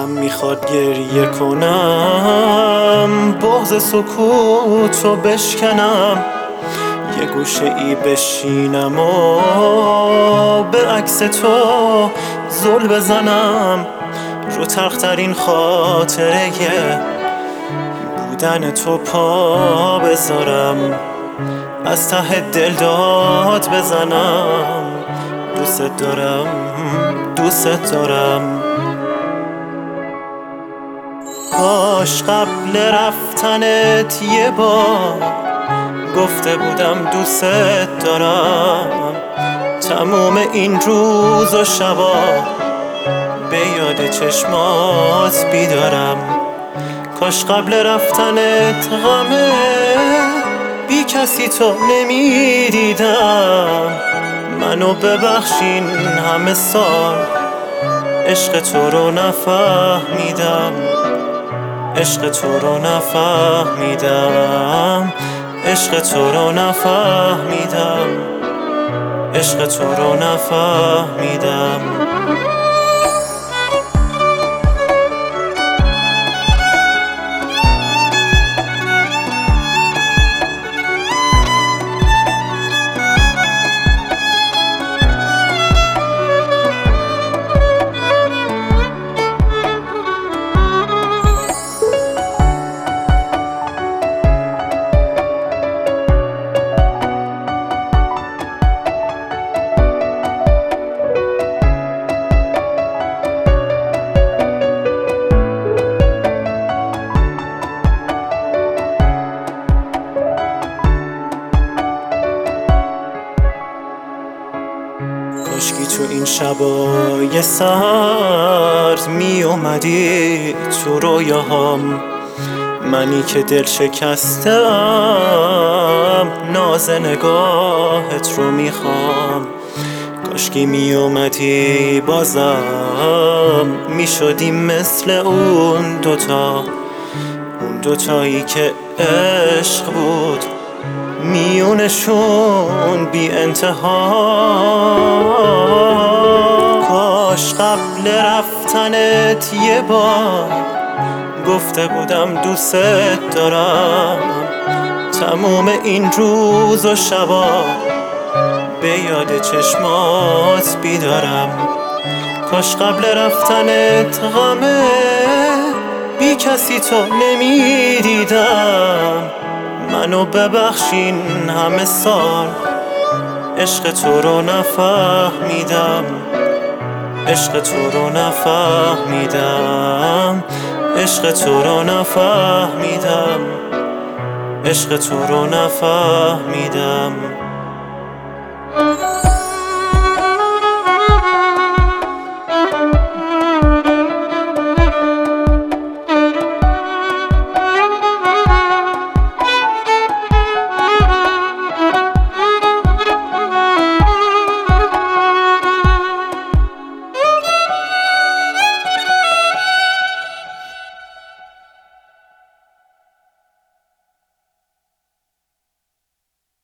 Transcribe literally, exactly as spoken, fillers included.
دلم میخواد گریه کنم، بغض سکوتو بشکنم، یه گوشه ای بشینم و به عکس تو زل بزنم، رو تلخترین خاطره بودن تو پا بذارم، از ته دل داد بزنم، دوست دارم دوست دارم. کاش قبل رفتنت یه بار گفته بودم دوست دارم، تموم این روز و شبا به یاد چشمات بیدارم. کاش قبل رفتنت غمه بی کسی تو نمیدیدم، منو ببخشین همه سال عشق تو رو نفهمیدم، عشق تو رو نفهمیدم، عشق تو رو نفهمیدم، عشق تو رو نفهمیدم. کاشکی تو این شبای سرد می اومدی تو رویاهام، منی که دل شکستم ناز نگاهت رو میخوام. کاشکی می اومدی بازم می شدیم مثل اون دوتا، اون دوتایی که عشق بود میونشون بی انتها. کاش قبل رفتنت یه بار گفته بودم دوست دارم، تموم این روز و شبا به یاد چشمات بیدارم. کاش قبل رفتنت غمه بی کسی تو نمیدیدم، منو ببخشین همه سال عشق تو رو نفهمیدم، عشق تو رو نفهمیدم، عشق تو رو نفهمیدم، عشق تو رو نفهمیدم.